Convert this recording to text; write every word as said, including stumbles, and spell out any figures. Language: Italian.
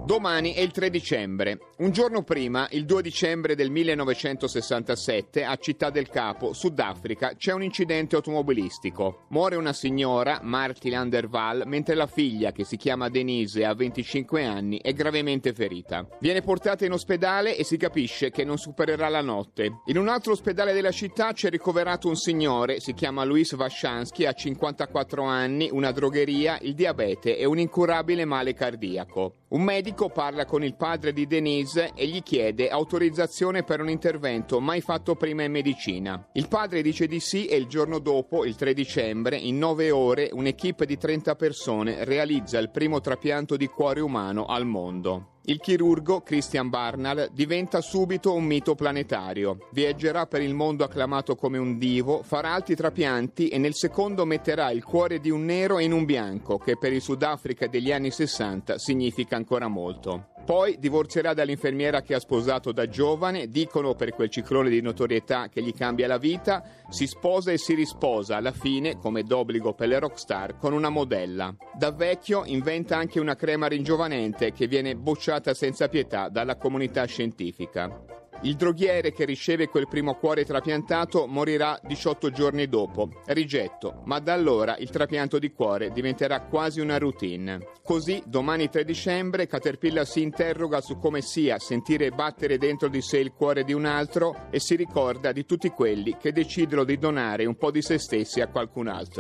Domani è il tre dicembre. Un giorno prima, il due dicembre del millenovecentosessantasette, a Città del Capo, Sudafrica, c'è un incidente automobilistico. Muore una signora, Marti Landerval, mentre la figlia, che si chiama Denise e ha venticinque anni, è gravemente ferita. Viene portata in ospedale e si capisce che non supererà la notte. In un altro ospedale della città c'è ricoverato un signore, si chiama Luis Vashansky, ha cinquantaquattro anni, una drogheria, il diabete e un incurabile male cardiaco. Un medico parla con il padre di Denise e gli chiede autorizzazione per un intervento mai fatto prima in medicina. Il padre dice di sì e il giorno dopo, il tre dicembre, in nove ore, un'equipe di trenta persone realizza il primo trapianto di cuore umano al mondo. Il chirurgo, Christian Barnard, diventa subito un mito planetario. Viaggerà per il mondo acclamato come un divo, farà altri trapianti e nel secondo metterà il cuore di un nero in un bianco, che per il Sudafrica degli anni sessanta significa ancora molto. Poi divorzierà dall'infermiera che ha sposato da giovane, dicono per quel ciclone di notorietà che gli cambia la vita, si sposa e si risposa alla fine, come d'obbligo per le rockstar, con una modella. Da vecchio inventa anche una crema ringiovanente che viene bocciata senza pietà dalla comunità scientifica. Il droghiere che riceve quel primo cuore trapiantato morirà diciotto giorni dopo. Rigetto, ma da allora il trapianto di cuore diventerà quasi una routine. Così, domani tre dicembre, Caterpillar si interroga su come sia sentire battere dentro di sé il cuore di un altro e si ricorda di tutti quelli che decidono di donare un po' di se stessi a qualcun altro.